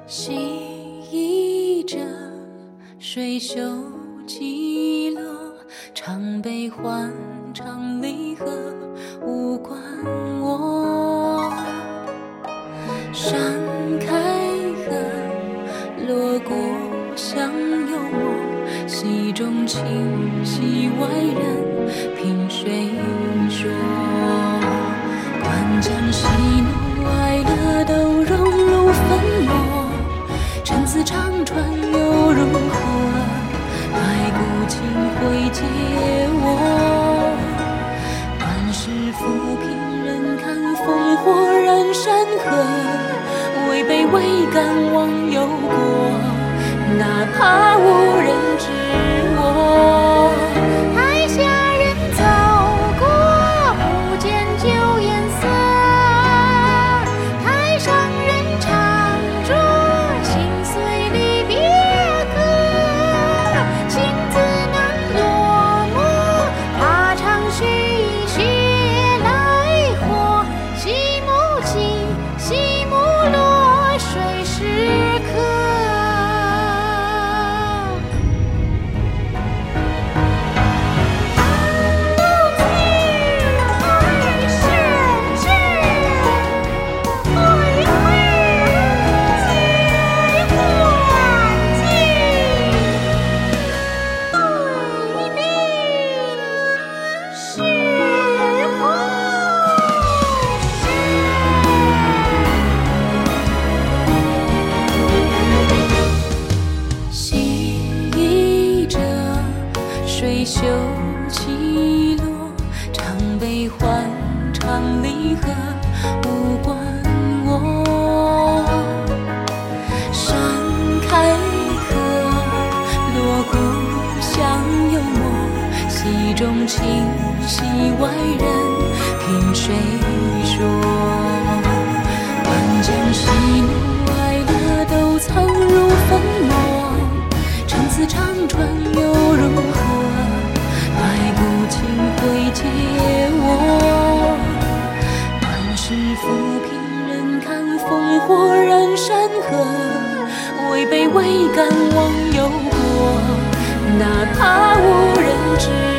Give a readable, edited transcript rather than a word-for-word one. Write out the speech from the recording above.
洗衣者，水袖起落，常悲欢，常离合，无关我。山开合，锣鼓响幽默，戏中情，戏外人，凭谁说？观将喜怒哀乐都融入粉墨，陈词长传又如何？白骨青灰皆我。万事浮萍人看，烽火燃山河，位卑未敢忘忧国，哪怕无人知我。 台下人走过，不见旧颜色，台上人唱着心碎离别歌，情字难落幕，他唱续写来活，戏幕起，戏幕落，谁时刻？ 水袖起落，常悲欢，常离合，无关我。山开合，锣鼓响幽默，戏中情，戏外人，凭谁说？万将喜怒哀乐都藏入粉墨，陈词长传又如何？白骨青灰皆我。万事浮萍人看，烽火燃山河，位卑未敢忘忧国，哪怕无人知